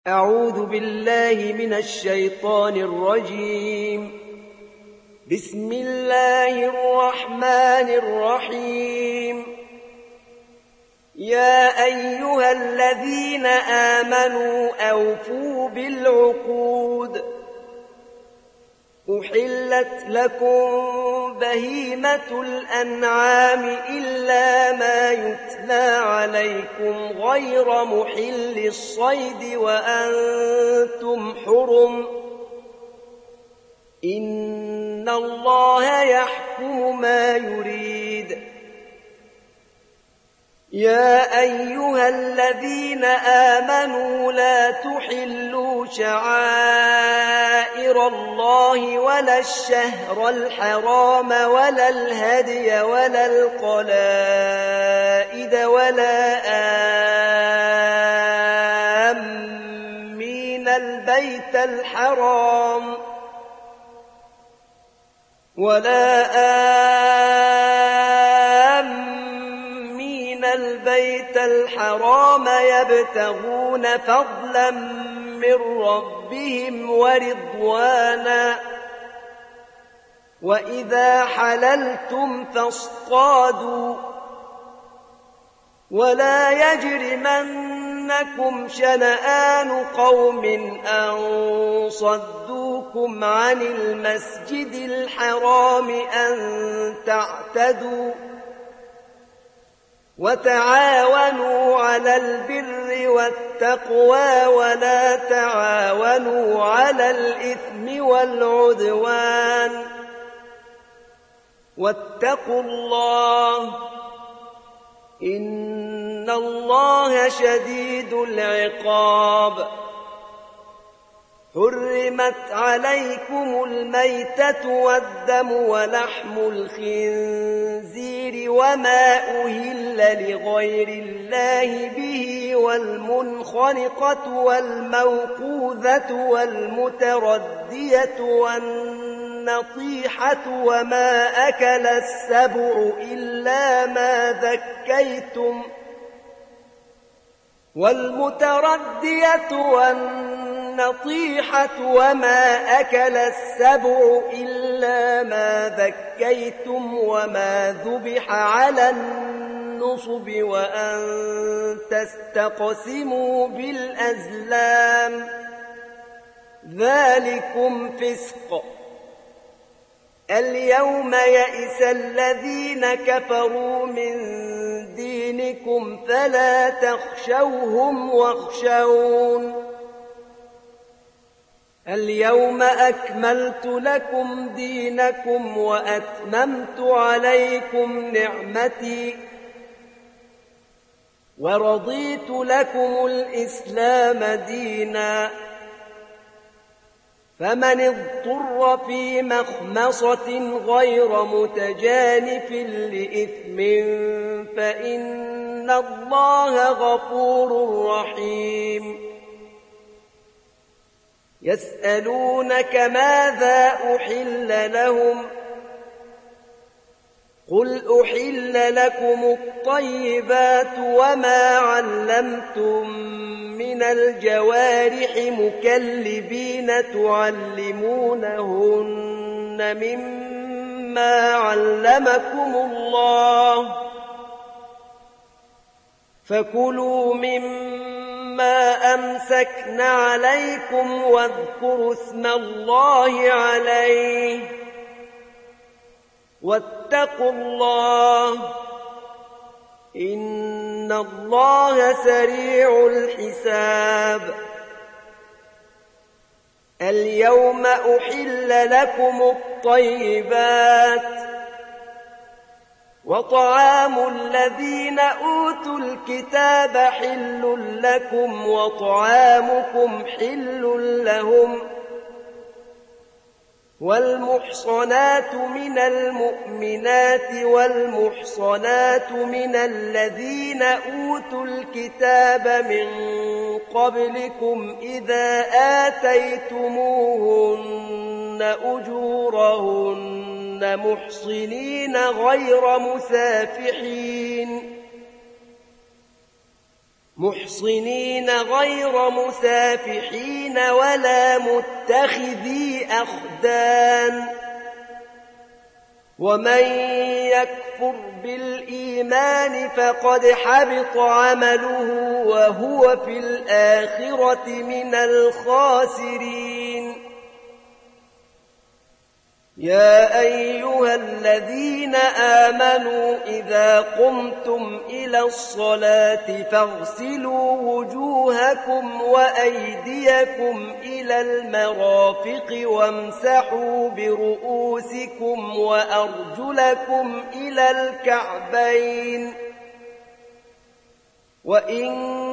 أعوذ بالله من الشيطان الرجيم. بسم الله الرحمن الرحيم. يا أيها الذين آمنوا أوفوا بالعقود. أحلت لكم بهيمة الأنعام إلا ما يتلى عليكم غير محل الصيد وأنتم حرم. إن الله يحكم ما يريد. يا أيها الذين آمنوا لا تحلوا شعائر الله ولا الشهر الحرام ولا الهدي ولا القلائد ولا آمين البيت الحرام يبتغون فضلا من ربهم ورضوانا. وإذا حللتم فاصطادوا ولا يجرمنكم شنآن قوم أن صدوكم عن المسجد الحرام أن تعتدوا. وتعاونوا على البر والتقوى ولا تعاونوا على الإثم والعدوان. واتقوا الله إن الله شديد العقاب. حرمت عليكم الميتة والدم ولحم الخنزير وما أهل لغير الله به والمنخنقة والموقوذة والمتردية والنطيحة وما أكل السبع إلا ما ذكيتم وما ذبح على النصب وأن تستقسموا بالأزلام ذلكم فسق. اليوم يئس الذين كفروا من دينكم فلا تخشوهم واخشون. اليوم أكملت لكم دينكم وأتممت عليكم نعمتي ورضيت لكم الإسلام دينا. فمن اضطر في مخمصة غير متجانف لإثم فإن الله غفور رحيم. يسألونك ماذا أحل لهم قل أحل لكم الطيبات وما علمتم من الجوارح مكلبين تعلمونهن مما علمكم الله فكلوا مما أمسكن عليكم واذكروا اسم الله عليه واتقوا الله إن الله سريع الحساب. اليوم أحل لكم الطيبات وطعام الذين أوتوا الكتاب حل لكم وطعامكم حل لهم. والمحصنات من المؤمنات والمحصنات من الذين أوتوا الكتاب من قبلكم إذا آتيتموهن أجورهن محصنين غير مسافحين محصنين غير مسافحين ولا متخذي أخدان ومن يكفر بالإيمان فقد حبط عمله وهو في الآخرة من الخاسرين يا أيها الذين آمنوا إذا قمتم إلى الصلاة فاغسلوا وجوهكم وأيديكم إلى المرافق وامسحوا برؤوسكم وأرجلكم إلى الكعبين وإن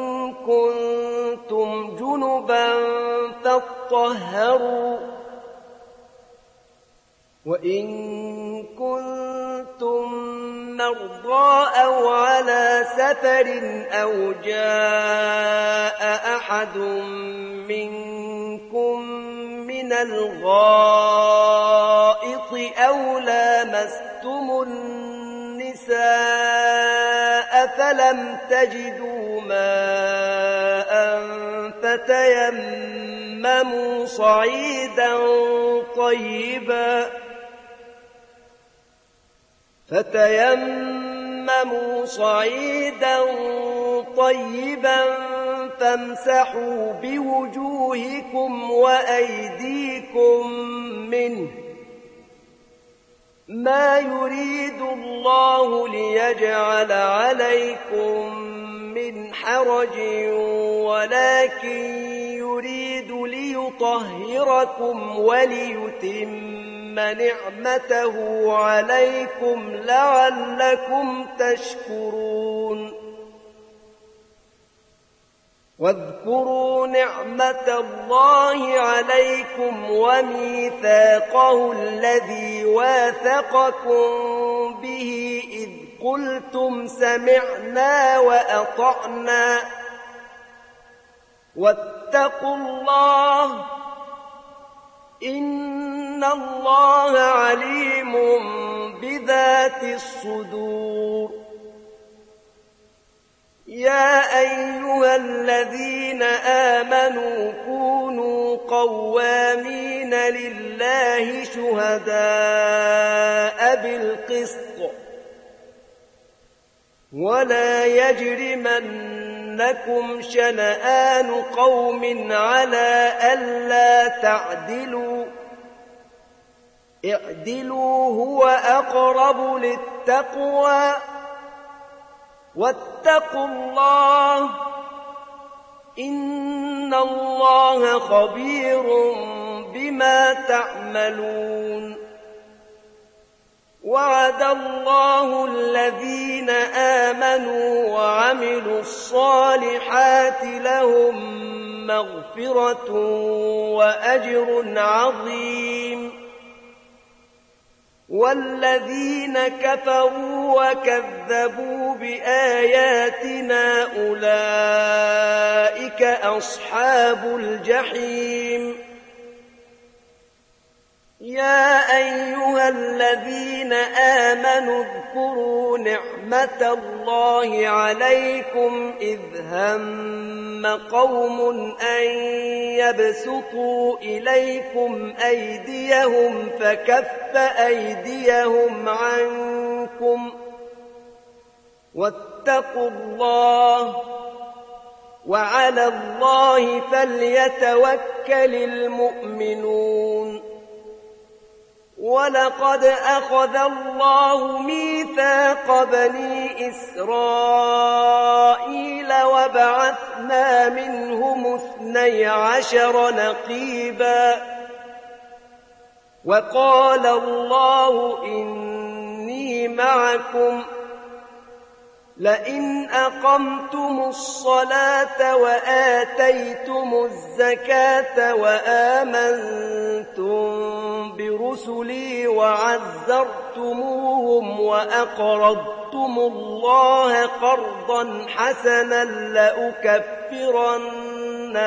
كنتم جنبا فاطهروا وإن كنتم مرضى أو على سفر أو جاء أحد منكم من الغائط أو لامستم النساء فلم تجدوا ماء فتيمموا صعيدا طيبا فامسحوا بوجوهكم وأيديكم منه ما يريد الله ليجعل عليكم من حرج ولكن يريد ليطهركم وليتم نعمته عليكم لعلكم تشكرون واذكروا نعمة الله عليكم وميثاقه الذي واثقكم به إذ قلتم سمعنا وأطعنا واتقوا الله إن الله عليم بذات الصدور يا أيها الذين آمنوا كونوا قوامين لله شهداء بالقسط ولا يجرمنكم شنآن قوم على ألا تعدلوا اعدلوا هو أقرب للتقوى واتقوا الله إن الله خبير بما تعملون وعد الله الذين آمنوا وعملوا الصالحات لهم مغفرة وأجر عظيم والذين كفروا وكذبوا بآياتنا أولئك أصحاب الجحيم يا أيها الذين آمنوا اذكروا نعمة الله عليكم إذ هم قوم أن يبسطوا إليكم أيديهم فكف أيديهم عنكم واتقوا الله وعلى الله فليتوكل المؤمنون ولقد أخذ الله ميثاق بني إسرائيل وبعثنا منهم 12 نقيبا وقال الله إني معكم لئن أقمتم الصلاة وآتيتم الزكاة وآمنتم برسلي وعزرتموهم وأقرضتم الله قرضا حسنا لأكفرن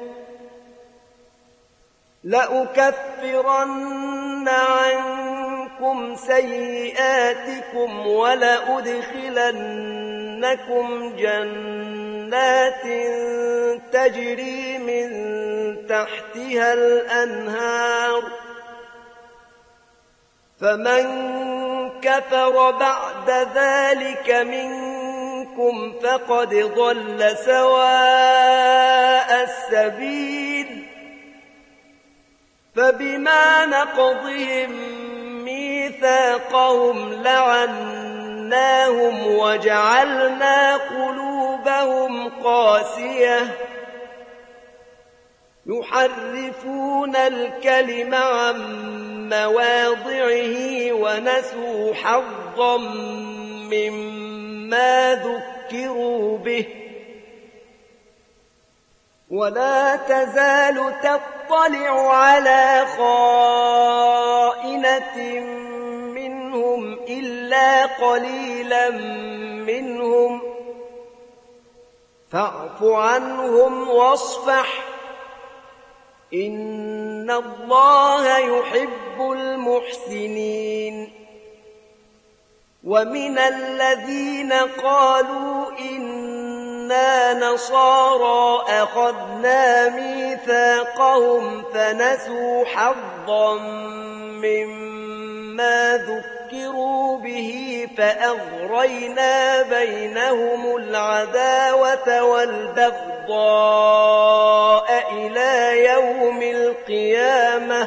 عنكم عنكم سيئاتكم ولأدخلنكم جنات تجري من تحتها الأنهار فمن كفر بعد ذلك منكم فقد ضل سواء السبيل فبما نقضهم ميثاقهم لعناهم وجعلنا قلوبهم قاسية يحرفون الكلم عن مواضعه ونسوا حظا مما ذكروا به ولا تزال تطلع على خائنة منهم إلا قليلا منهم فاعف عنهم واصفح إن الله يحب المحسنين ومن الذين قالوا إنا نصارى أخذنا ميثاقهم فنسوا حظا مما ذكروا به فأغرينا بينهم العداوة والبغضاء إلى يوم القيامة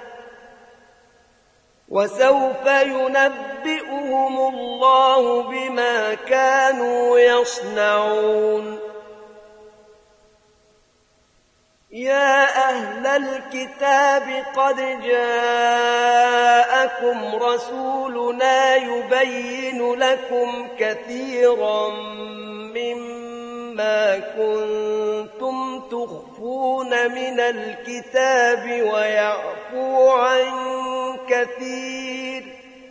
وسوف ينبئهم الله بما كانوا يصنعون يا أهل الكتاب قد جاءكم رسولنا يبين لكم كثيرا مما كنتم تخفون من الكتاب ويعفو عن كثير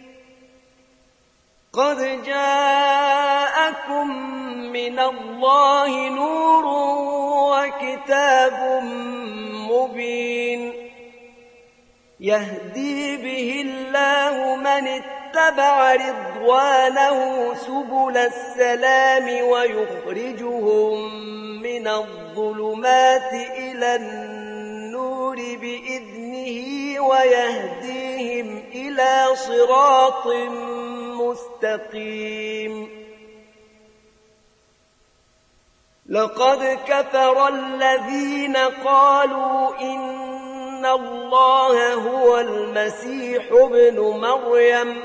قد جاءكم من الله نور وكتاب مبين يهدي به الله من اتبع رضوانه سبل السلام ويخرجهم من الظلمات إلى النور بإذنه ويهديهم إلى صراط مستقيم لقد كفر الذين قالوا إن الله هو المسيح ابن مريم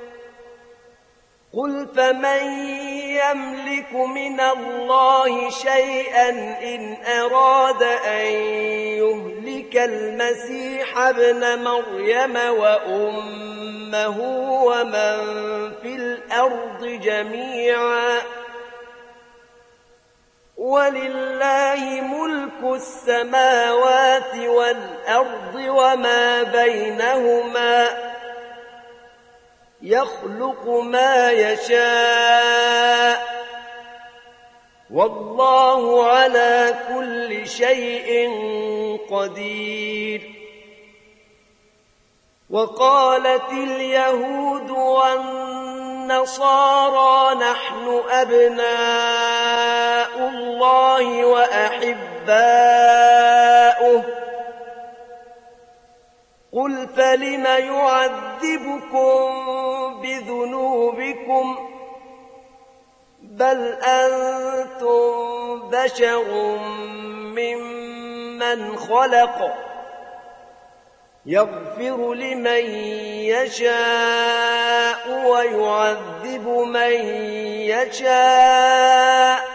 قل فمن يملك من الله شيئا إن أراد أن يهلك المسيح ابن مريم وأمه ومن في الأرض جميعا ولله ملك السماوات والأرض وما بينهما يخلق ما يشاء والله على كل شيء قدير وقالت اليهود والنصارى نحن أبناء الله وأحباؤه قل فلم يعذبكم بذنوبكم بل أنتم بشر ممن خلق يغفر لمن يشاء ويعذب من يشاء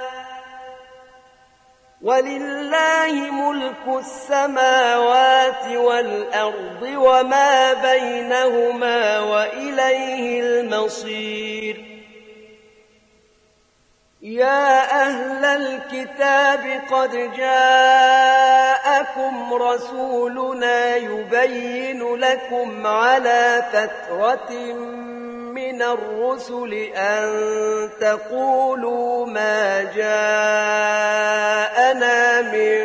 ولله ملك السماوات والأرض وما بينهما وإليه المصير يا أهل الكتاب قد جاءكم رسولنا يبين لكم على فترة من الرسل أن تقولوا ما جاءنا من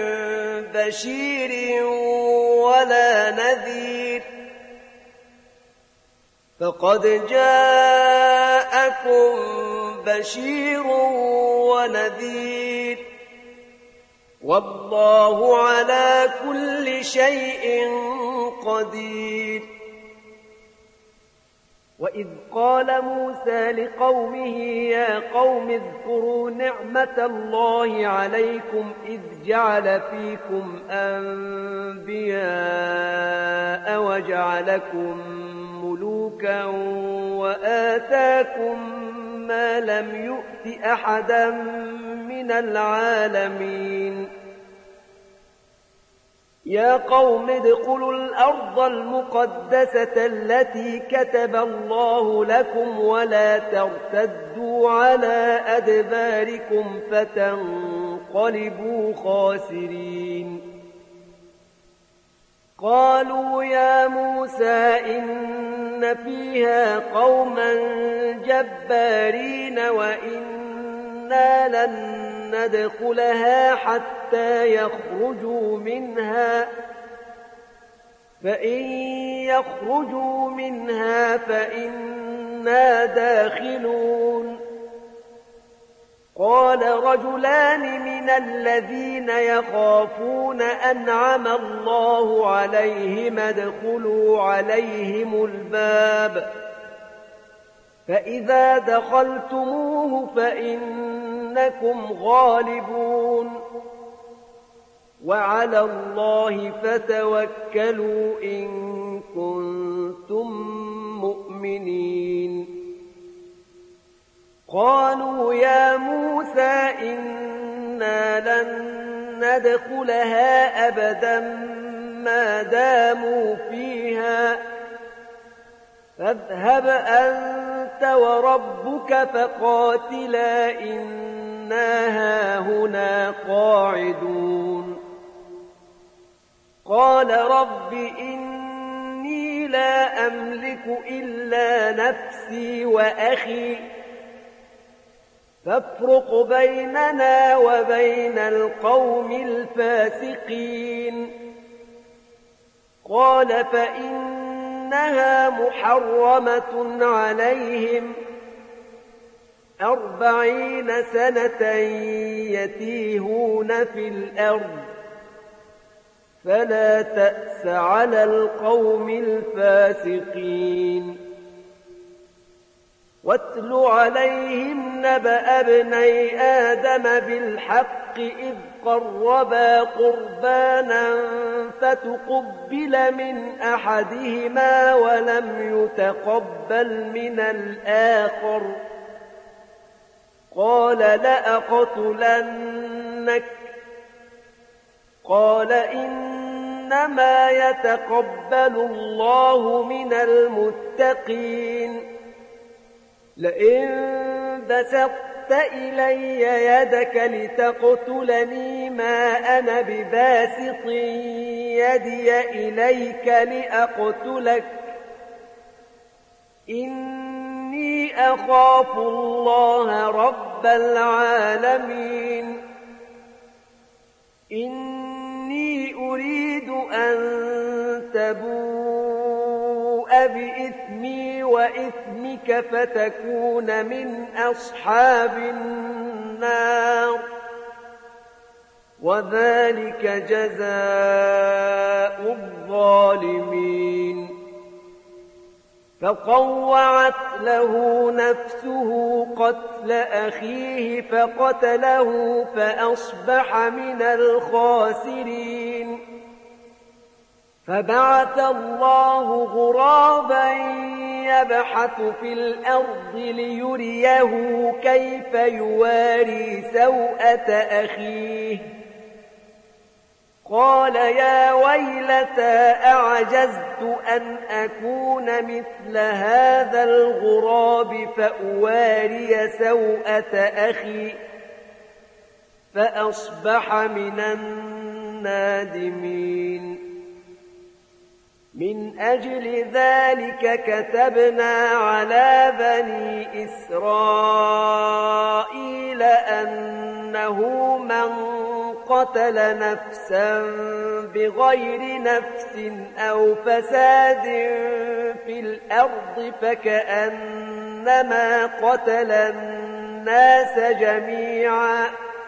بشير ولا نذير فقد جاءكم بشير ونذير والله على كل شيء قدير. وإذ قال موسى لقومه يا قوم اذكروا نعمة الله عليكم إذ جعل فيكم أنبياء وجعلكم ملوكا وآتاكم ما لم يؤت أحدا من العالمين. يا قوم ادخلوا الأرض المقدسة التي كتب الله لكم ولا ترتدوا على أدباركم فتنقلبوا خاسرين. قالوا يا موسى إن فيها قوما جبارين وإنا لن ندخلها حتى يخرجوا منها فإن يخرجوا منها فإنا داخلون. قال رجلان من الذين يخافون أنعم الله عليهم ادخلوا عليهم الباب فإذا دخلتموه فإنكم غالبون وعلى الله فتوكلوا إن كنتم مؤمنين. قالوا يا موسى إنا لن ندخلها أبدا ما داموا فيها فاذهب أنت وربك فقاتلا إنا هاهنا قاعدون. قال رب إني لا أملك إلا نفسي وأخي فافرق بيننا وبين القوم الفاسقين. قال فإنها محرمة عليهم 40 سنة يتيهون في الأرض فلا تأس على القوم الفاسقين. واتل عليهم نبأ ابني آدم بالحق إذ قربا قربانا فتقبل من أحدهما ولم يتقبل من الآخر قال لأقتلنك. قال إنما يتقبل الله من المتقين. لئن بسطت إلي يدك لتقتلني ما أنا بباسط يدي إليك لأقتلك إني أخاف الله رب العالمين. إني أريد أن تبوء بإثمي وإثمك فتكون من أصحاب النار وذلك جزاء الظالمين. فطوعت له نفسه قتل أخيه فقتله فأصبح من الخاسرين. فبعث الله غرابا يبحث في الأرض ليريه كيف يواري سوءة أخيه. قال يا ويلتى أعجزت أن أكون مثل هذا الغراب فأواري سوءة أخي فأصبح من النادمين. من أجل ذلك كتبنا على بني إسرائيل أن أنه من قتل نفسا بغير نفس أو فساد في الأرض فكأنما قتل الناس جميعا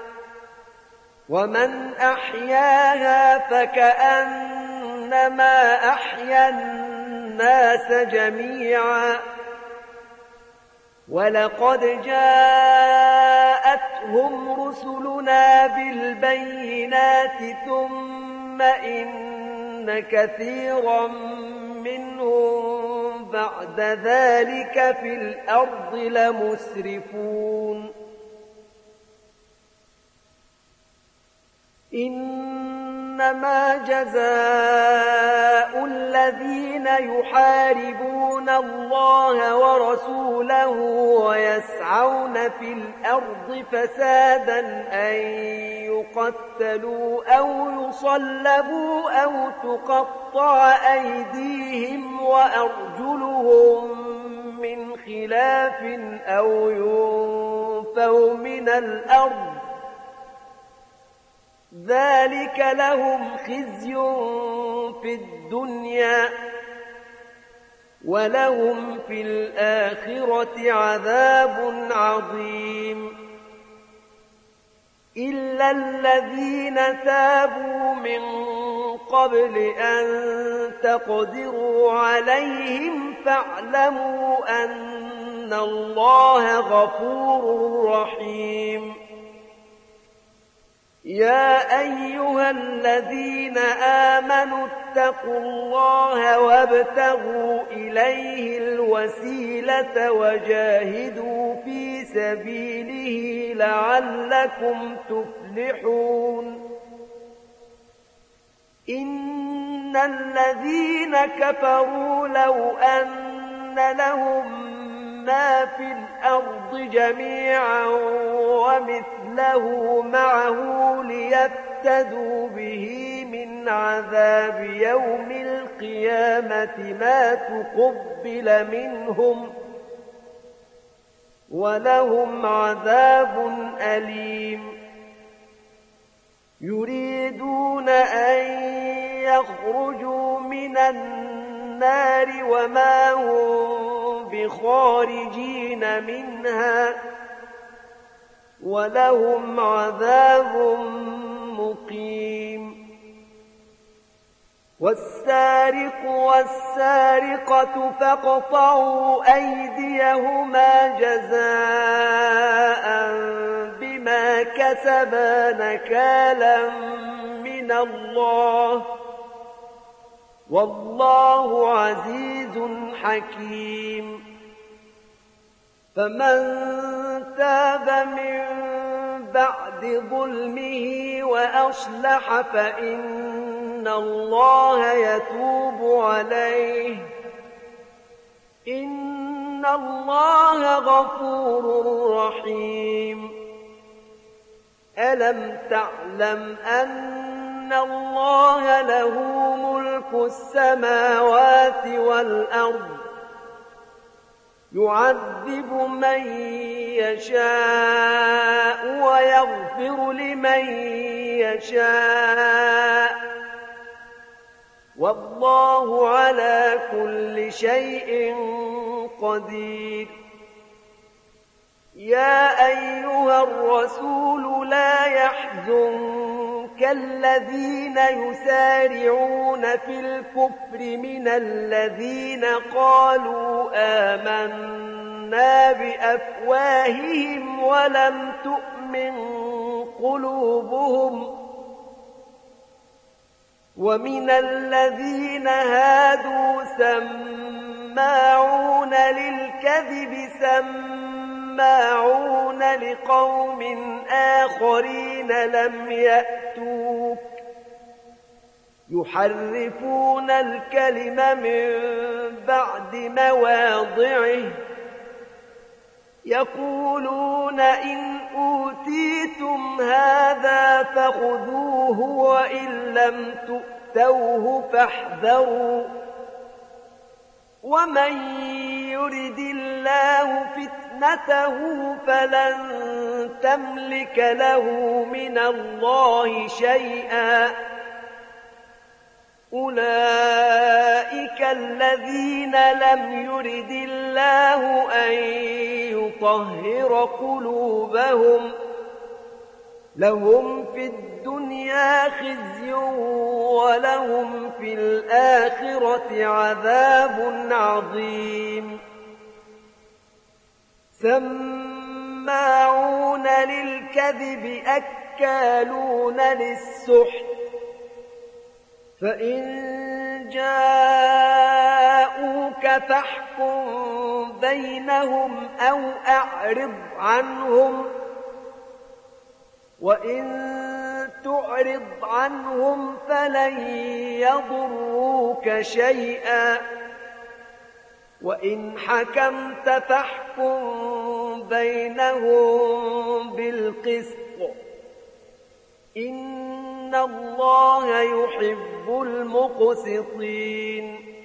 ومن أحياها فكأنما أحيا الناس جميعا ولقد جاءتهم رسلنا بالبينات ثم إن كثيرا منهم بعد ذلك في الأرض لمسرفون إنما جزاء الذين يحاربون الله ورسوله ويسعون في الأرض فسادا أن يقتلوا أو يصلبوا أو تقطع أيديهم وأرجلهم من خلاف أو ينفوا من الأرض ذلك لهم خزي في الدنيا ولهم في الآخرة عذاب عظيم إلا الذين تابوا من قبل أن تقدروا عليهم فاعلموا أن الله غفور رحيم يا أيها الذين آمنوا اتقوا الله وابتغوا إليه الوسيلة وجاهدوا في سبيله لعلكم تفلحون إن الذين كفروا لو أن لهم ما في الأرض جميعا ومثله معه ليفتدوا به من عذاب يوم القيامة ما تقبل منهم ولهم عذاب أليم يريدون أن يخرجوا من النار وما هم بخارجين منها ولهم عذاب مقيم والسارق والسارقة فاقطعوا أيديهما جزاء بما كسبا نكالا من الله والله عزيز حكيم فمن تاب من بعد ظلمه وأصلح فإن الله يتوب عليه إن الله غفور رحيم ألم تعلم أن الله له ملك السماوات والأرض يعذب من يشاء ويغفر لمن يشاء والله على كل شيء قدير يا أيها الرسول لا يحزنك الذين يسارعون في الكفر من الذين قالوا آمنا بأفواههم ولم تؤمن قلوبهم ومن الذين هادوا سماعون للكذب سماعون لقوم آخرين لم يأتوك يحرفون الكلم من بعد مواضعه يقولون إن أوتيتم هذا فخذوه وإن لم تؤتوه فاحذروا ومن يرد الله فتنته فلن تملك له من الله شيئا أولئك الذين لم يرد الله أن يطهر قلوبهم لهم في الدنيا خزي ولهم في الآخرة عذاب عظيم سماعون للكذب أكالون للسحت فإن جاءوك فاحكم بينهم أو أعرض عنهم وإن تعرض عنهم فلن يضروك شيئا وإن حكمت فاحكم بينهم بالقسط إن الله يحب المقسطين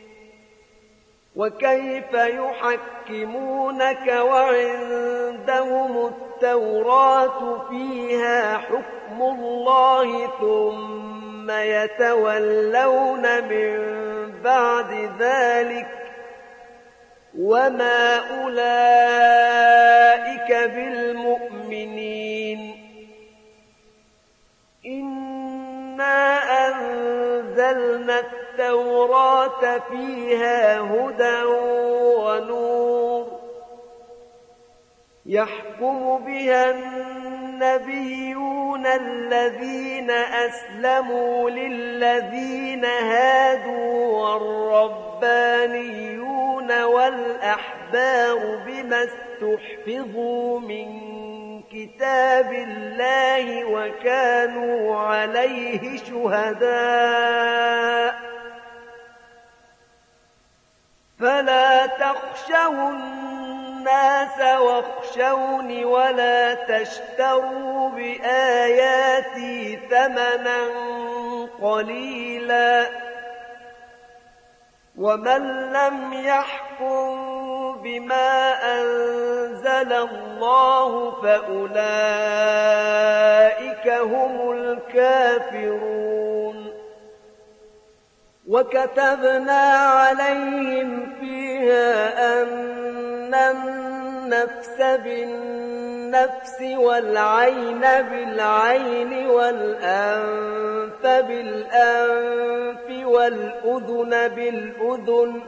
وكيف يحكمونك وعندهم التوراة فيها حكم الله ثم يتولون من بعد ذلك وما أولئك بالمؤمنين إنا أنزلنا التوراة فيها هدى ونور يحكم بها النبيون الذين أسلموا للذين هادوا والربانيون والأحبار بما استحفظوا من كتاب الله وكانوا عليه شهداء فلا تخشوا الناس واخشوني ولا تشتروا بآياتي ثمنا قليلا ومن لم يحكم بما أنزل الله فأولئك هم الكافرون وكتبنا عليهم فيها أن النفس بالنفس والعين بالعين والأنف بالأنف والأذن بالأذن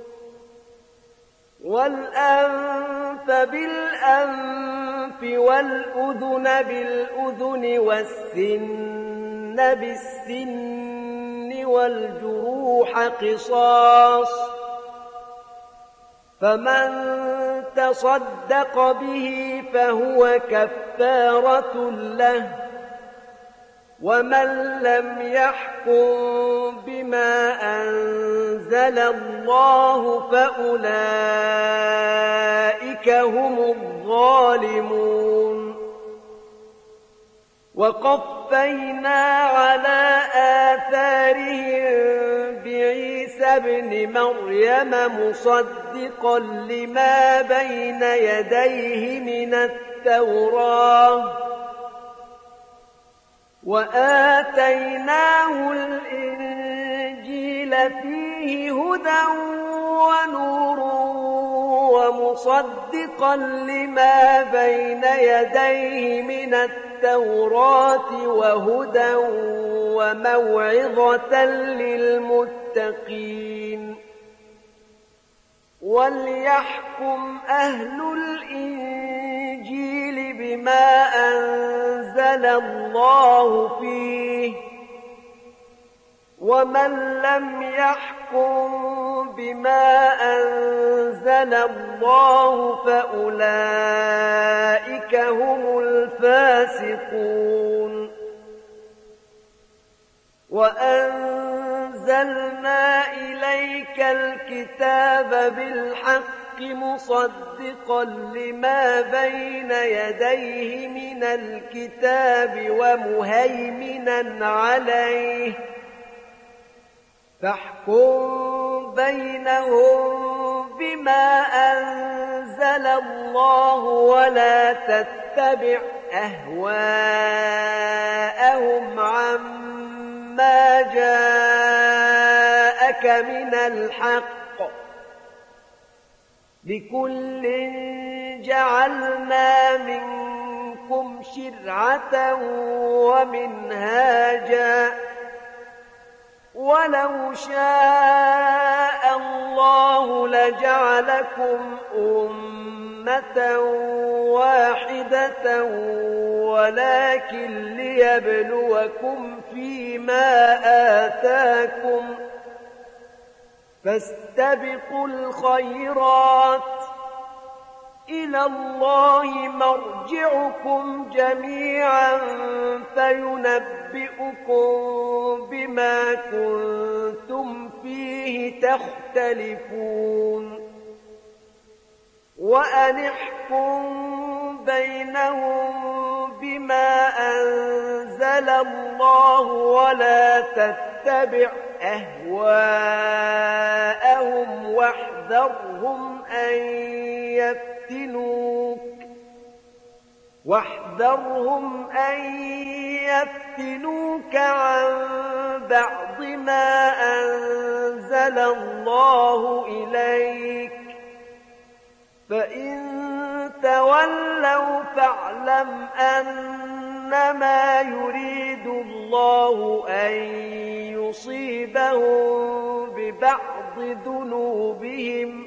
والأذن بالأذن والسن بالسن والجروح قصاص فمن تصدق به فهو كفارة له ومن لم يحكم بما أنزل الله فأولئك هم الظالمون وقفينا على آثارهم بعيسى ابن مريم مصدقا لما بين يديه من التوراة وآتيناه الإنجيل فيه هدى ونور ومصدقا لما بين يديه من التوراة وهدى وموعظة للمتقين وليحكم أهل الإنجيل بما أنزل الله فيه ومن لم يحكم بما أنزل الله فأولئك هم الفاسقون وأنزلنا إليك الكتاب بالحق مصدقا لما بين يديه من الكتاب ومهيمنا عليه فاحكم بينهم بما أنزل الله ولا تتبع أهواءهم عما جاءك من الحق لكل جعلنا منكم شرعة ومنهاجا ولو شاء الله لجعلكم أمة واحدة ولكن ليبلوكم فيما آتاكم فاستبقوا الخيرات إلى الله مرجعكم جميعا فينبئكم بما كنتم فيه تختلفون وأن احكم بينهم بما أنزل الله ولا تتبع أهواءهم واحذرهم أن يفتنوك عن بعض ما أنزل الله إليك فإن تولوا فاعلم أنما يريد الله أن يصيبهم ببعض ذنوبهم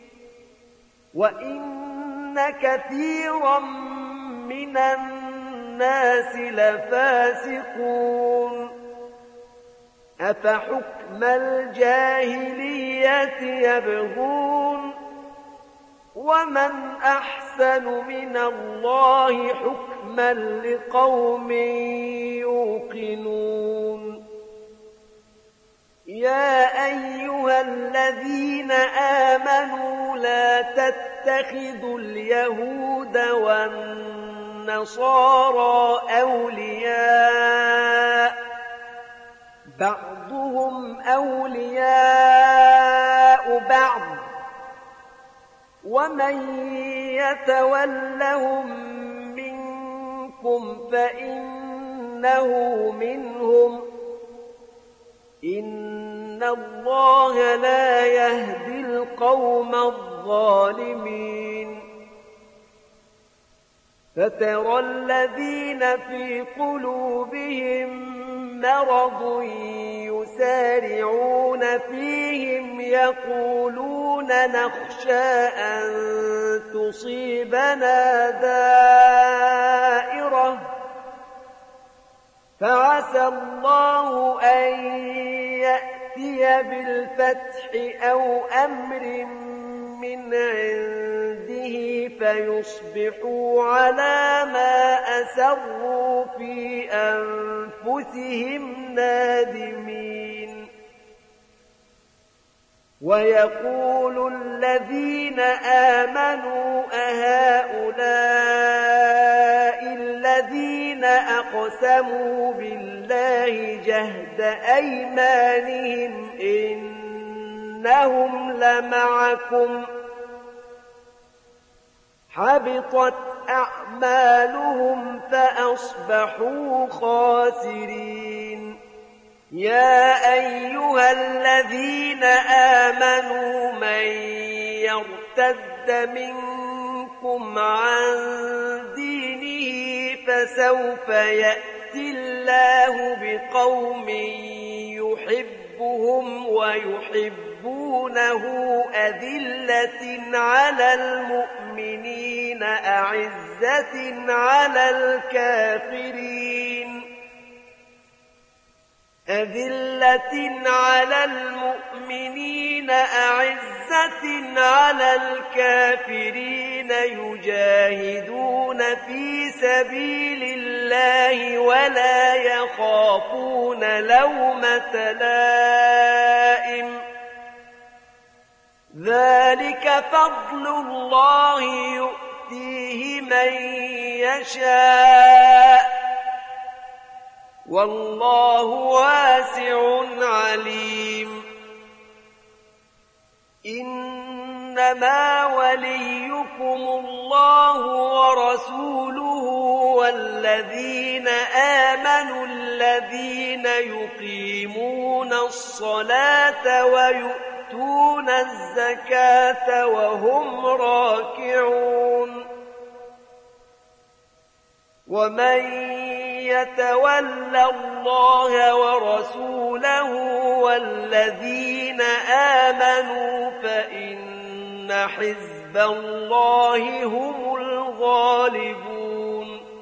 وإن كثيرا من الناس لفاسقون أفحكم الجاهلية يبغون ومن أحسن من الله حكما لقوم يوقنون يا أيها الذين آمنوا لا تتخذوا اليهود والنصارى أولياء بعضهم أولياء بعض ومن يتولهم منكم فإنه منهم إن الله لا يهدي القوم الظالمين فترى الذين في قلوبهم مرض يسارعون فيهم يقولون نخشى أن تصيبنا دائرة فعسى الله أن يأتي بالفتح أو أمر من عنده فيصبحوا على ما أسروا في أنفسهم نادمين ويقول الذين آمنوا أهؤلاء الذين أقسموا بالله جهد أيمانهم إنهم لمعكم حبطت أعمالهم فأصبحوا خاسرين يا أيها الذين آمنوا من يرتد منكم عن دينه فسوف يأتي الله بقوم يحبهم ويحبونه أذلة على المؤمنين أعزة على الكافرين أذلة على المؤمنين أعزة على الكافرين يجاهدون في سبيل الله ولا يخافون لومة لائم ذلك فضل الله يؤتيه من يشاء والله واسع عليم إن إنما وليكم الله ورسوله والذين آمنوا الذين يقيمون الصلاة ويؤتون الزكاة وهم راكعون ومن يتول الله ورسوله والذين آمنوا فإن حزب الله هم الغالبون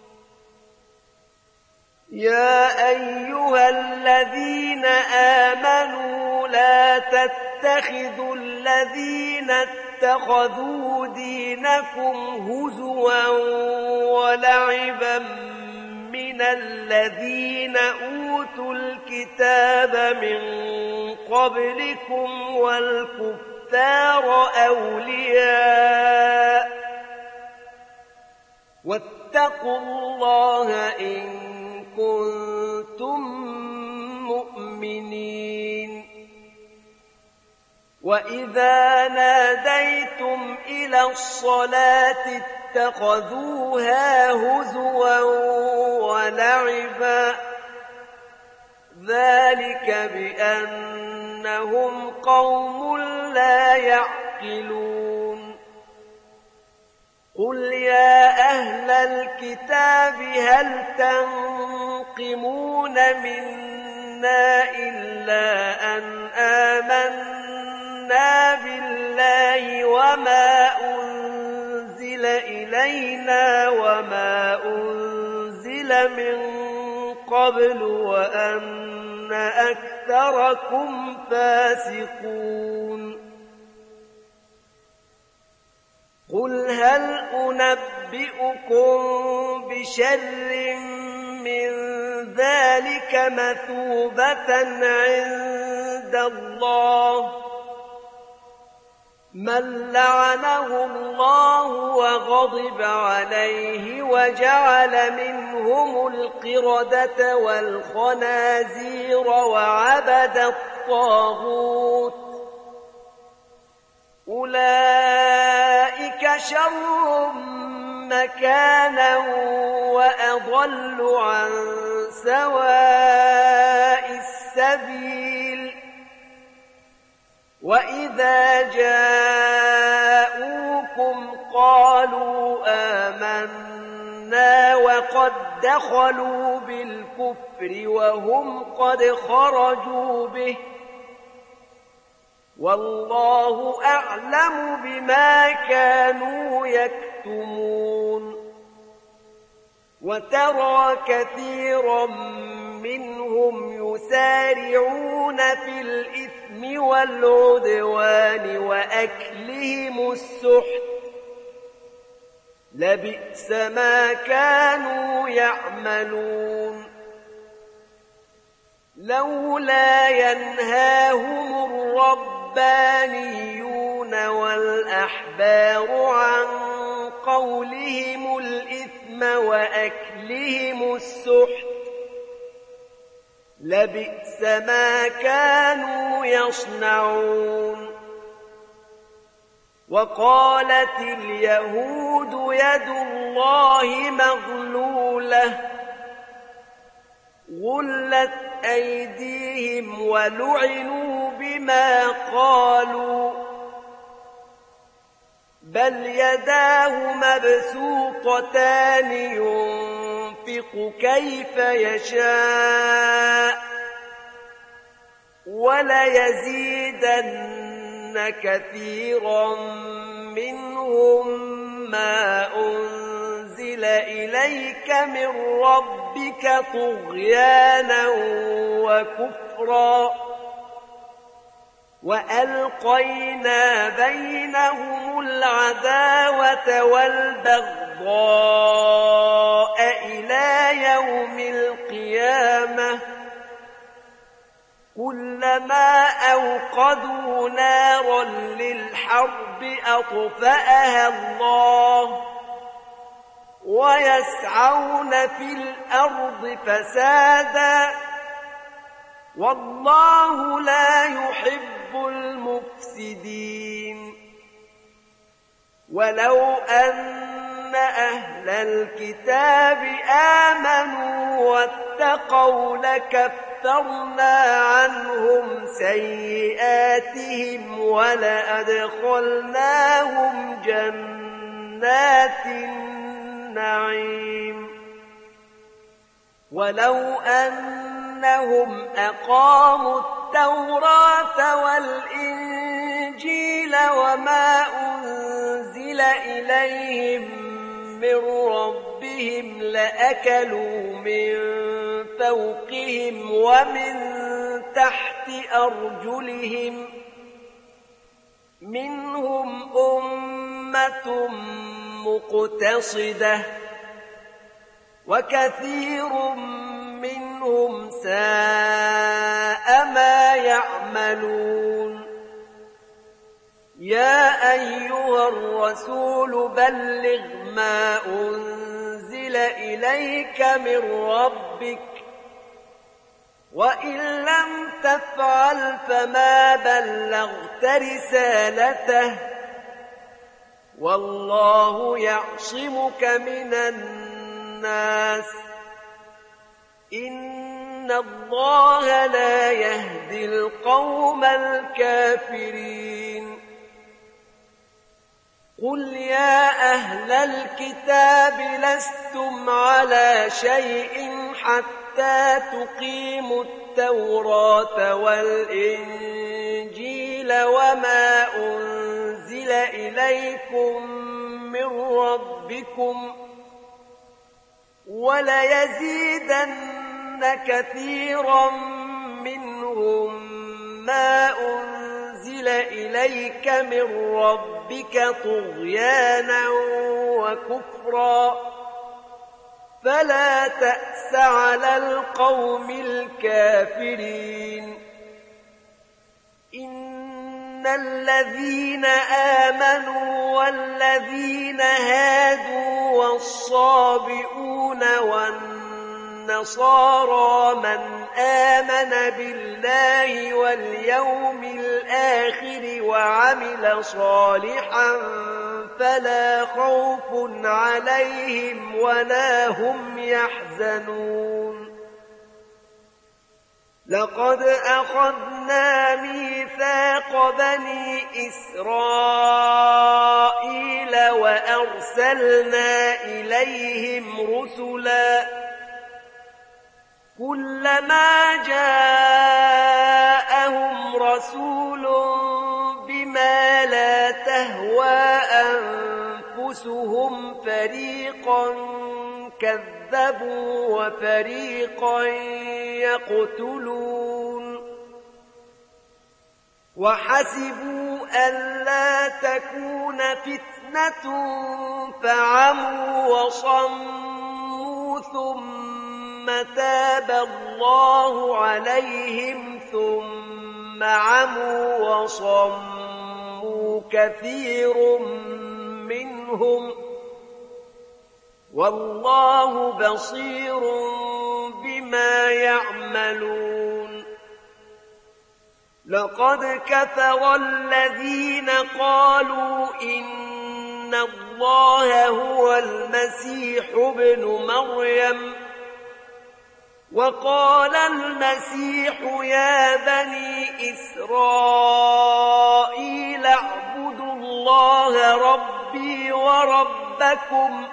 يا أيها الذين آمنوا لا تتخذوا الذين اتخذوا دينكم هزوا ولعبا من الذين أوتوا الكتاب من قبلكم والكفار أولياء واتقوا الله إن كنتم مؤمنين وإذا ناديتم إلى الصلاة اتخذوها هزوا ولعبا ذلك بأنهم قوم لا يعقلون قل يا أهل الكتاب هل تنقمون منا إلا أن آمنا بالله وما أنزل إلينا وما أنزل من قبل وأن أكثركم فاسقون قل هل أنبئكم بشر من ذلك مثوبة عند الله من لعنه الله وغضب عليه وجعل منهم القردة والخنازير وعبد الطاغوت أولئك شر مكانا وأضل عن سواء السبيل وإذا جاءوكم قالوا آمنا وقد دخلوا بالكفر وهم قد خرجوا به والله أعلم بما كانوا يكتمون وترى كثيرا منهم يسارعون في الإثم والعدوان وأكلهم السحت لبئس ما كانوا يعملون لولا ينهاهم الربانيون والأحبار عن قولهم الإثم وأكلهم السحت لبئس ما كانوا يصنعون وقالت اليهود يد الله مغلولة غلت أيديهم ولعنوا بما قالوا بل يداه مبسوطتان ينفق كيف يشاء وليزيدن كثيرا منهم ما أنزل إليك من ربك طغيانا وكفرا وألقينا بينهم العداوة والبغضاء إلى يوم القيامة كلما أوقدوا نارا للحرب أطفأها الله ويسعون في الأرض فسادا والله لا يحب المفسدين ولو أن أهل الكتاب آمنوا واتقوا لكفرنا عنهم سيئاتهم ولأدخلناهم جنات النعيم ولو أنهم أقاموا التوراة والإنجيل وما أنزل إليهم من ربهم لأكلوا من فوقهم ومن تحت أرجلهم منهم أمة مقتصدة وكثير منهم ساء ما يعملون يا أيها الرسول بلغ ما أنزل إليك من ربك وإن لم تفعل فما بلغت رسالته والله يعصمك من الناس إن الله لا يهدي القوم الكافرين قل يا أهل الكتاب لستم على شيء حتى تقيموا التوراة والإنجيل وما أنزل إليكم من ربكم وليزيدن كثيرا منهم ما أنزل إليك من ربك طغيانا وكفرا فلا تأس على القوم الكافرين إن الذين آمنوا والذين هادوا والصابئون والنصارى من آمن بالله واليوم الآخر وعمل صالحا فلا خوف عليهم ولا هم يحزنون لقد أخذنا ميثاق بني إسرائيل وأرسلنا إليهم رسلا كلما جاءهم رسول بما لا تهوى أنفسهم فريقا كذبوا وفريقا يقتلون وحسبوا ألا تكون فتنة فعموا وصموا ثم تاب الله عليهم ثم عموا وصموا كثير منهم والله بصير بما يعملون لقد كفر الذين قالوا إن الله هو المسيح ابن مريم وقال المسيح يا بني إسرائيل اعبدوا الله ربي وربكم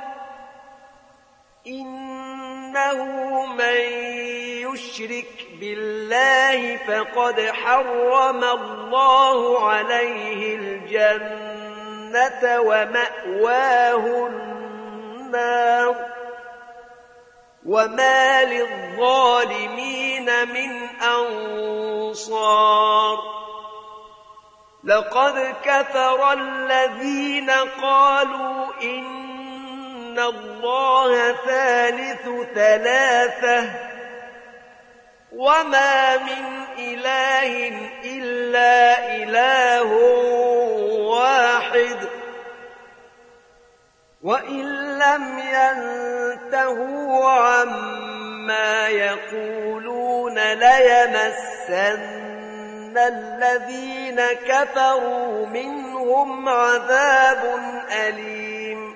إنه من يشرك بالله فقد حرم الله عليه الجنة ومأواه النار وما للظالمين من أنصار لقد كفر الذين قالوا إن الله ثالث ثلاثة وما من إله إلا إله واحد وإن لم ينتهوا عما يقولون ليمسن الذين كفروا منهم عذاب أليم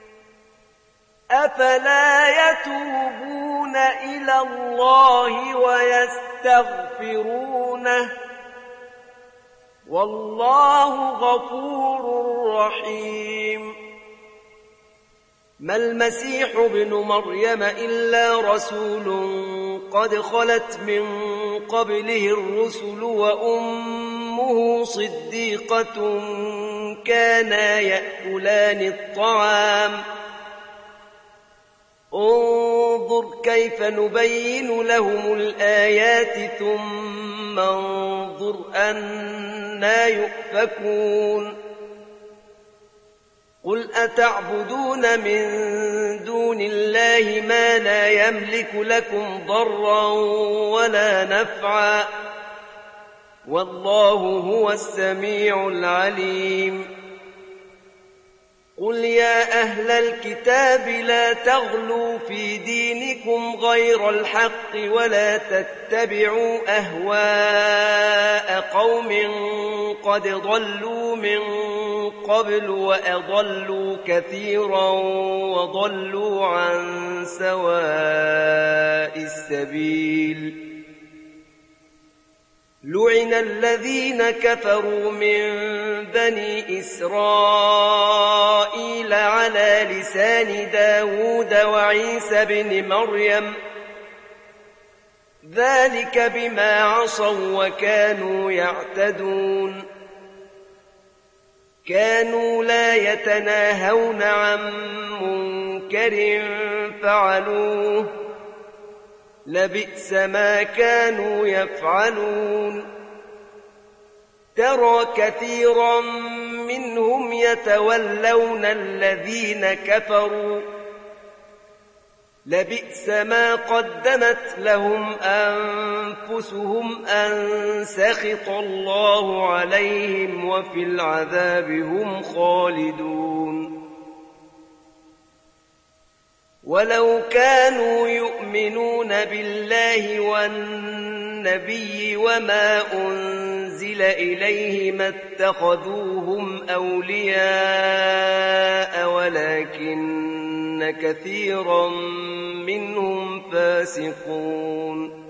أفلا يتوبون إلى الله ويستغفرونه والله غفور رحيم ما المسيح ابن مريم إلا رسول قد خلت من قبله الرسل وأمه صديقة كانا يأكلان الطعام انظر كيف نبين لهم الآيات ثم انظر أنى يؤفكون قل أتعبدون من دون الله ما لا يملك لكم ضرا ولا نفعا والله هو السميع العليم قل يا أهل الكتاب لا تغلوا في دينكم غير الحق ولا تتبعوا أهواء قوم قد ضلوا من قبل وأضلوا كثيرا وضلوا عن سواء السبيل لعن الذين كفروا من بني إسرائيل على لسان داود وعيسى بن مريم ذلك بما عصوا وكانوا يعتدون كانوا لا يتناهون عن منكر فعلوه لبئس ما كانوا يفعلون ترى كثيرا منهم يتولون الذين كفروا لبئس ما قدمت لهم أنفسهم أن سخط الله عليهم وفي العذاب هم خالدون ولو كانوا يؤمنون بالله والنبي وما أنزل إليه ما اتخذوهم أولياء ولكن كثيرا منهم فاسقون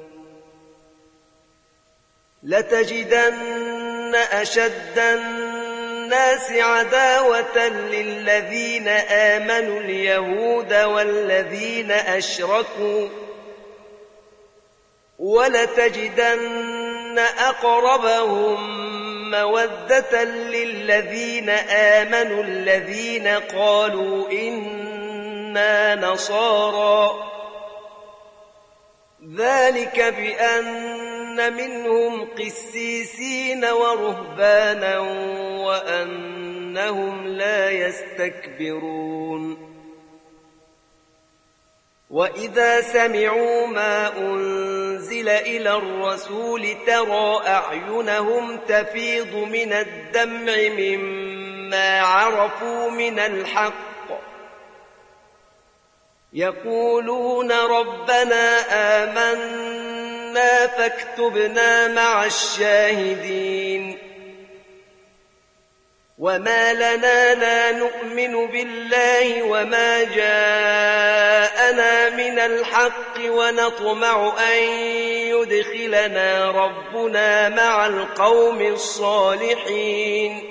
لتجدن أشد الناس عداوة للذين آمنوا اليهود والذين أشركوا ولتجدن أقربهم مودة للذين آمنوا الذين قالوا إنا نصارى ذلك بأن منهم قسيسين ورهبانا وأنهم لا يستكبرون وإذا سمعوا ما أنزل إلى الرسول ترى أعينهم تفيض من الدمع مما عرفوا من الحق يقولون ربنا آمنا فاكتبنا مع الشاهدين وما لنا لا نؤمن بالله وما جاءنا من الحق ونطمع أن يدخلنا ربنا مع القوم الصالحين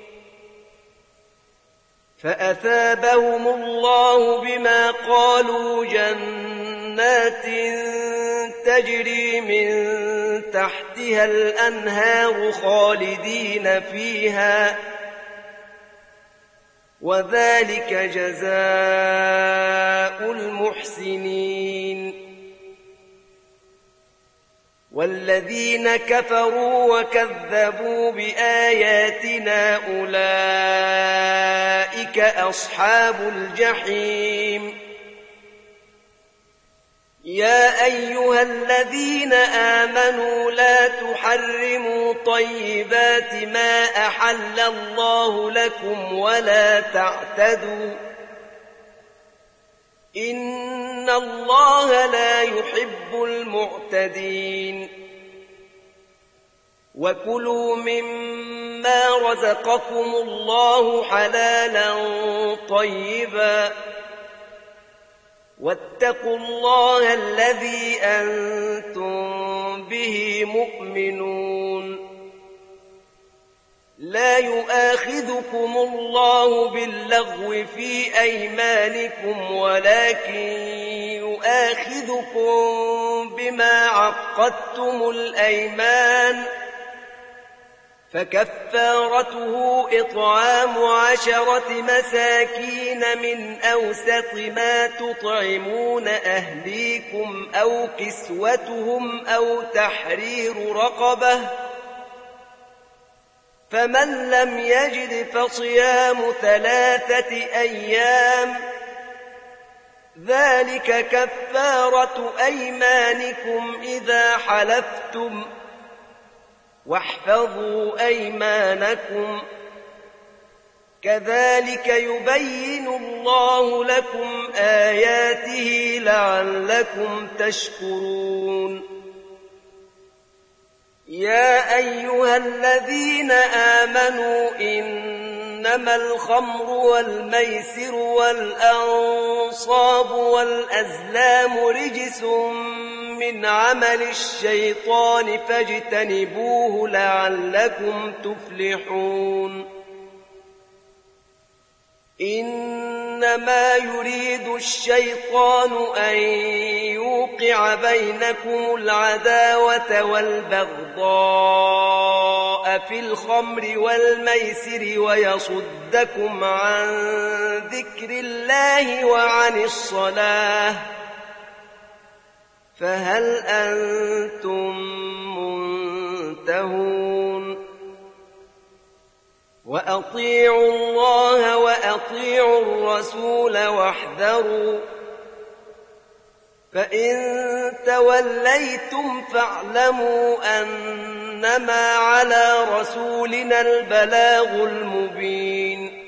فأثابهم الله بما قالوا جنات تجري من تحتها الأنهار خالدين فيها وذلك جزاء المحسنين والذين كفروا وكذبوا بآياتنا أولئك أصحاب الجحيم يا أيها الذين آمنوا لا تحرموا طيبات ما أحل الله لكم ولا تعتدوا إن الله لا يحب المعتدين وكلوا مما رزقكم الله حلالا طيبا واتقوا الله الذي أنتم به مؤمنون لا يؤاخذكم الله باللغو في أيمانكم ولكن يؤاخذكم بما عقدتم الأيمان فكفارته إطعام 10 مساكين من أوسط ما تطعمون أهليكم أو كسوتهم أو تحرير رقبة فمن لم يجد فصيام 3 أيام ذلك كفارة أيمانكم إذا حلفتم واحفظوا أيمانكم كذلك يبين الله لكم آياته لعلكم تشكرون يا أيها الذين آمنوا إنما الخمر والميسر والأنصاب والأزلام رجس من عمل الشيطان فاجتنبوه لعلكم تفلحون إنما يريد الشيطان أن يوقع بينكم العداوة والبغضاء في الخمر والميسر ويصدكم عن ذكر الله وعن الصلاة فهل أنتم منتهون وأطيعوا الله وأطيعوا الرسول واحذروا فإن توليتم فاعلموا أنما على رسولنا البلاغ المبين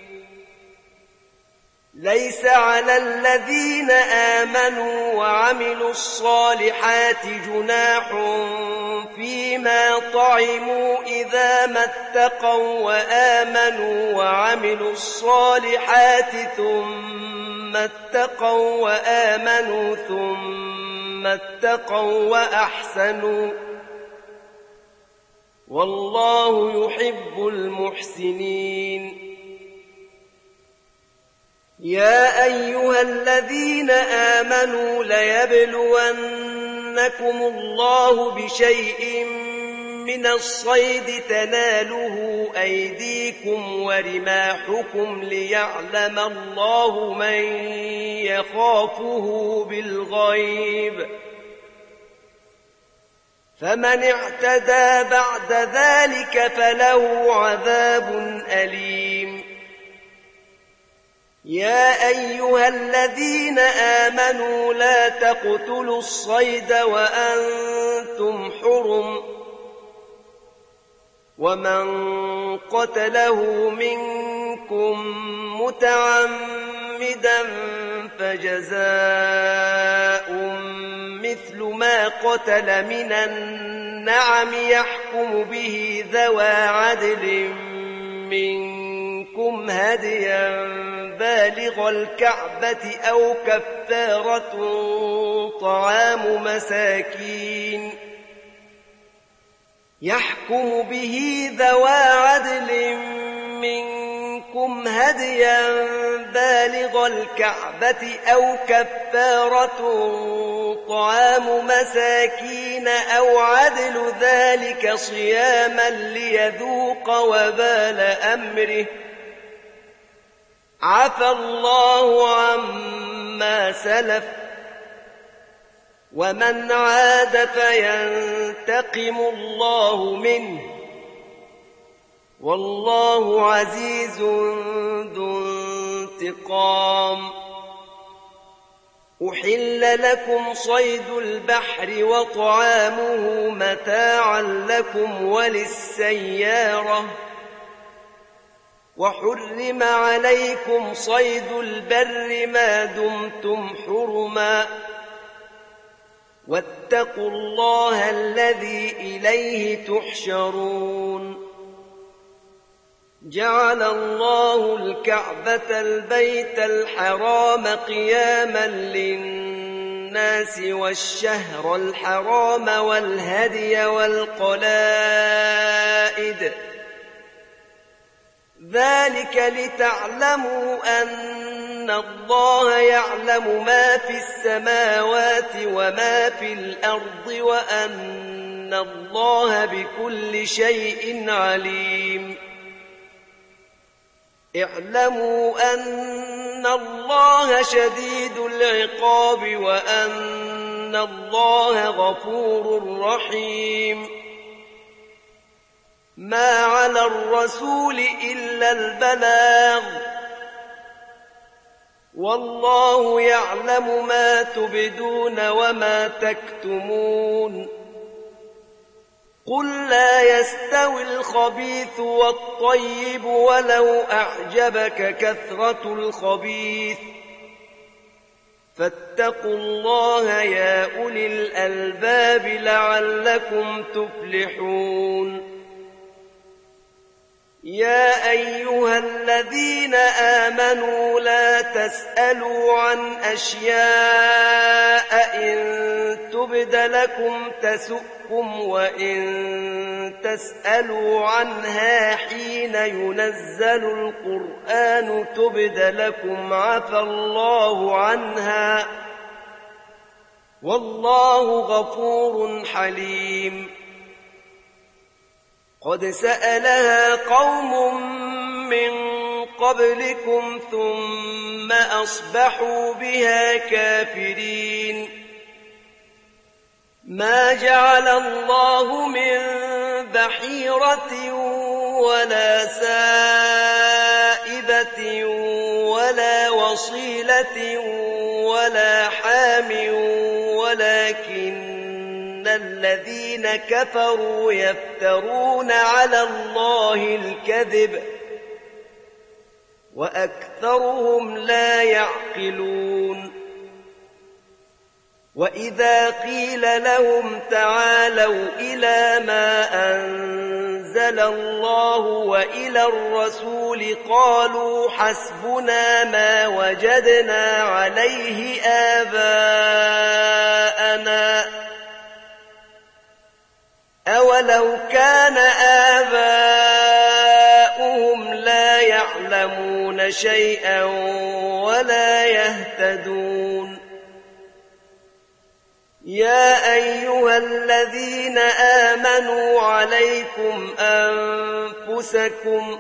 ليس على الذين آمنوا وعملوا الصالحات جناح فيما طعموا إذا ما اتقوا وآمنوا وعملوا الصالحات ثم اتقوا وآمنوا ثم اتقوا وأحسنوا والله يحب المحسنين يا أيها الذين آمنوا ليبلونكم الله بشيء من الصيد تناله أيديكم ورماحكم ليعلم الله من يخافه بالغيب فمن اعتدى بعد ذلك فله عذاب أليم يا أيها الذين آمنوا لا تقتلوا الصيد وأنتم حرم ومن قتله منكم متعمدا فجزاء مثل ما قتل من النعم يحكم به ذوى عدل منكم هديا بالغ الكعبة أو كفارة طعام مساكين يحكم به ذوى عدل منكم هديا بالغ الكعبة أو كفارة طعام مساكين أو عدل ذلك صياما ليذوق وبال أمره عفى الله عما سلف ومن عاد فينتقم الله منه والله عزيز ذو انتقام أحل لكم صيد البحر وطعامه متاعا لكم وللسيارة وحرم عليكم صيد البر ما دمتم حرما واتقوا الله الذي إليه تحشرون. جعل الله الكعبة البيت الحرام قياما للناس والشهر الحرام والهدي والقلائد، ذلك لتعلموا أن الله يعلم ما في السماوات وما في الأرض وأن الله بكل شيء عليم. اعلموا أن الله شديد العقاب وأن الله غفور رحيم. ما على الرسول إلا البلاغ، والله يعلم ما تبدون وما تكتمون. قل لا يستوي الخبيث والطيب ولو أعجبك كثرة الخبيث، فاتقوا الله يا أولي الألباب لعلكم تفلحون. يا أيها الذين آمنوا لا تسألوا عن أشياء إن تبد لكم تسؤكم وإن تسألوا عنها حين ينزل القرآن تبد لكم عفى الله عنها، والله غفور حليم. قد سألها قوم من قبلكم ثم أصبحوا بها كافرين. ما جعل الله من بحيرة ولا سائبة ولا وصيلة ولا حام ولكن الذين كفروا يفترون على الله الكذب وأكثرهم لا يعقلون. وإذا قيل لهم تعالوا إلى ما أنزل الله وإلى الرسول قالوا حسبنا ما وجدنا عليه آباءنا أولو كان آباؤهم لا يعلمون شيئا ولا يهتدون. يا أيها الذين آمنوا عليكم أنفسكم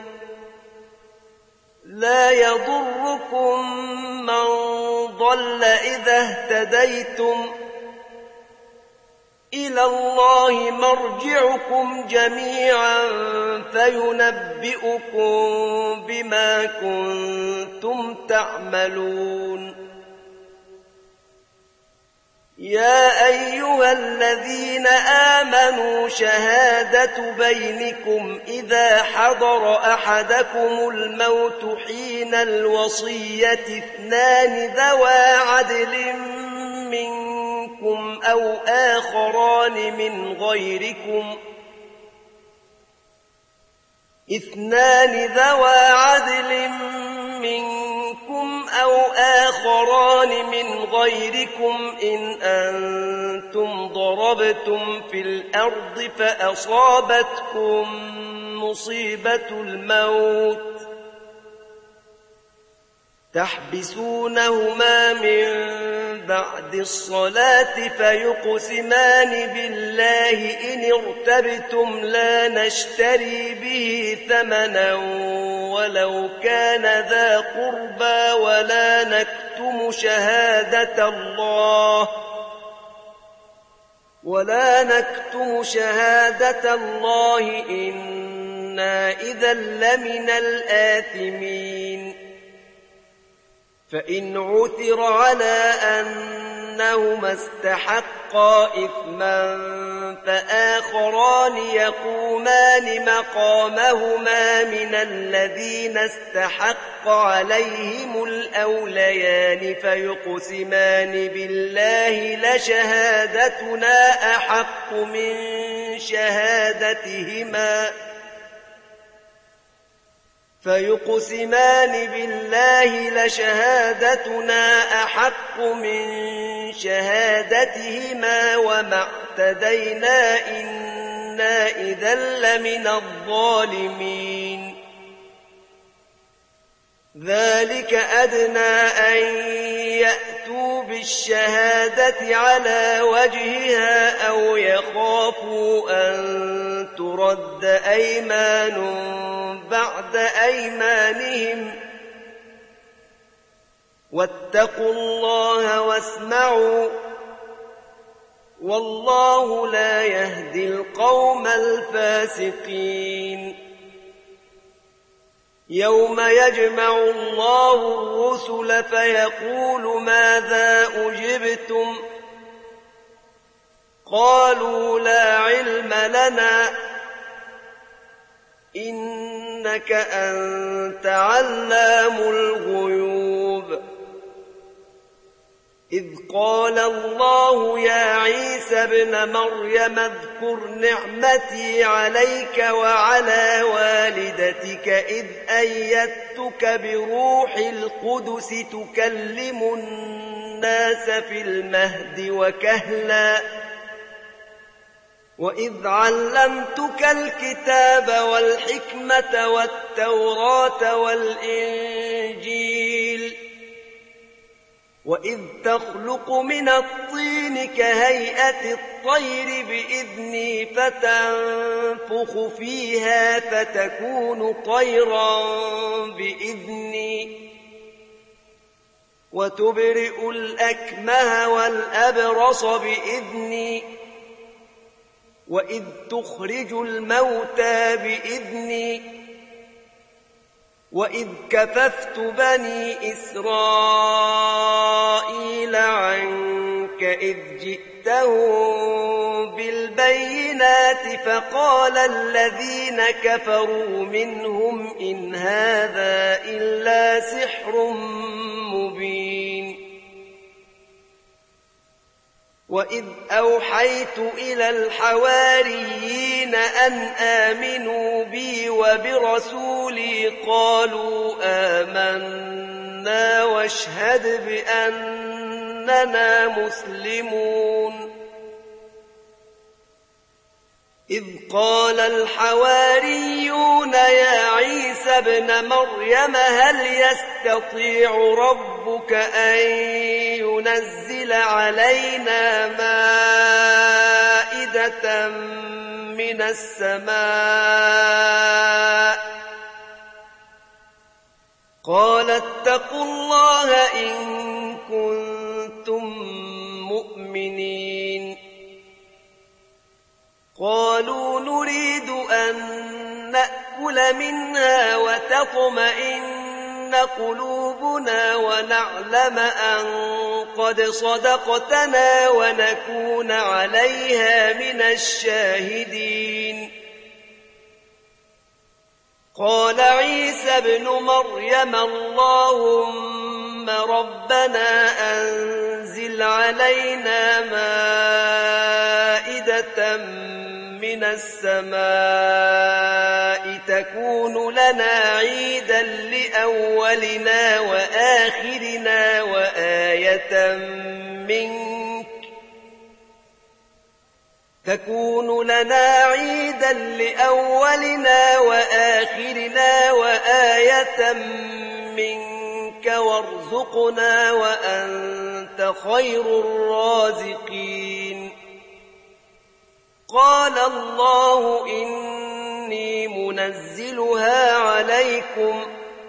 لا يضركم من ضل إذا اهتديتم، إلى الله مرجعكم جميعا فينبئكم بما كنتم تعملون. يا أيها الذين آمنوا شهادة بينكم إذا حضر أحدكم الموت حين الوصية اثنان ذوى عدل منكم أو آخران من غيركم إن أنتم ضربتم في الأرض فأصابتكم مصيبة الموت تحبسونهما من بعد الصلاة فيقسمان بالله إن ارتبتم لا نشتري به ثمنا ولو كان ذا قربى ولا نكتم شهادة الله إنا إذا لمن الآثمين. فإن عثر على أنهما استحقا إثما فآخران يقومان مقامهما من الذين استحق عليهم الأوليان فيقسمان بالله لشهادتنا أحق من شهادتهما وما اعتدينا إنا إذا لمن الظالمين ذلك أدنى أن يأتوا بالشهادة على وجهها أو يخافوا أن ترد أيمان بعد أيمانهم واتقوا الله واسمعوا والله لا يهدي القوم الفاسقين يوم يجمع الله الرسل فيقول ماذا أجبتم قالوا لا علم لنا إنك أنت علام الغيوب إذ قال الله يا عيسى ابن مريم اذكر نعمتي عليك وعلى والدتك إذ أيدتك بروح القدس تكلم الناس في المهد وكهلا وإذ علمتك الكتاب والحكمة والتوراة والإنجيل وإذ تخلق من الطين كهيئة الطير بإذني فتنفخ فيها فتكون طيرا بإذني وتبرئ الأكمه والأبرص بإذني وإذ تخرج الموتى بإذني وإذ كففت بني إسرائيل عنك إذ جئتهم بالبينات فقال الذين كفروا منهم إن هذا إلا سحر مبين وإذ أوحيت إلى الحواريين أن آمنوا بي وبرسولي قالوا آمنا واشهد بأننا مسلمون إذ قال الحواريون يا عيسى ابن مريم هل يستطيع ربك أن ينزل علينا مائدة من السماء قال اتقوا الله إن كنتم مؤمنين قالوا نريد أن نأكل منها وتطمئن قلوبنا ونعلم أن قد صدقتنا ونكون عليها من الشاهدين قال عيسى ابن مريم اللهم ربنا أنزل علينا مائدة من السماء تكون لنا عيدا لأولنا وآخرنا وآية منك تكون لنا عيدا لأولنا وآخرنا وآية منك وارزقنا وأنت خير الرازقين قال الله إني منزلها عليكم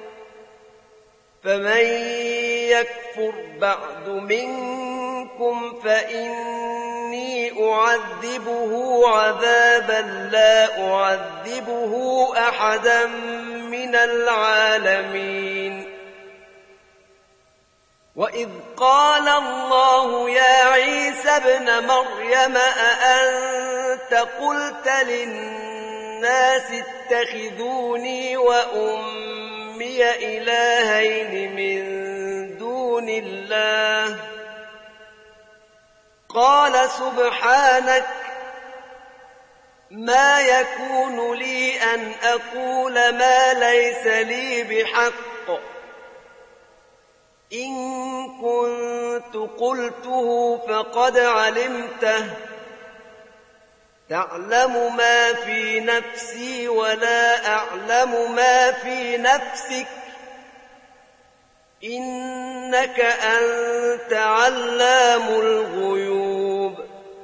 فمن يكفر بعد منكم فإني أعذبه عذابا لا أعذبه أحدا من العالمين وإذ قال الله يا عيسى ابن مريم أأنت قلت للناس اتخذوني وأمي إلهين من دون الله قال سبحانك ما يكون لي أن أقول ما ليس لي بحق إن كنت قلته فقد علمته تعلم ما في نفسي ولا أعلم ما في نفسك إنك أنت علام الغيوب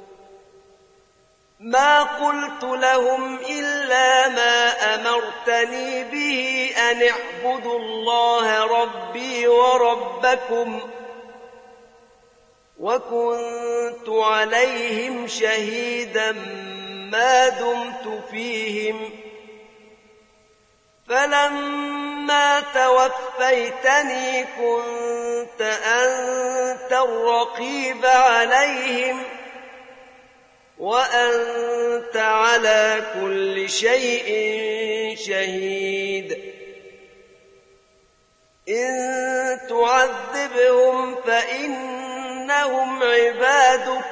ما قلت لهم إلا ما أمرتني به أن اعبدوا الله ربي وربكم وكنت عليهم شهيدا ما دمت فيهم فلما توفيتني كنت أنت الرقيب عليهم وأنت على كل شيء شهيد إن تعذبهم فإنهم عبادك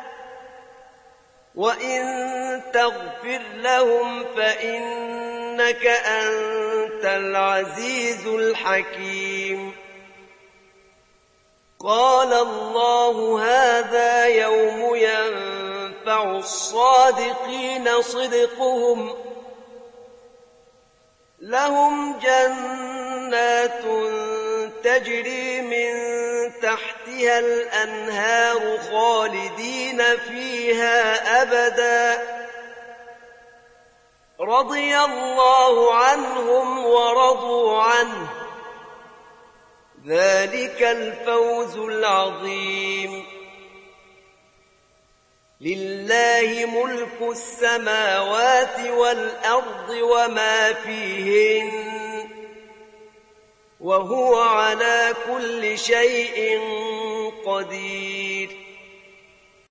وإن تغفر لهم فإنك أنت العزيز الحكيم قال الله هذا يوم ينفع الصادقين صدقهم لهم جنات تجري من تحتها الأنهار خالدين فيها أبدا رضي الله عنهم ورضوا عنه ذلك الفوز العظيم لله ملك السماوات والأرض وما فيهن وهو على كل شيء قدير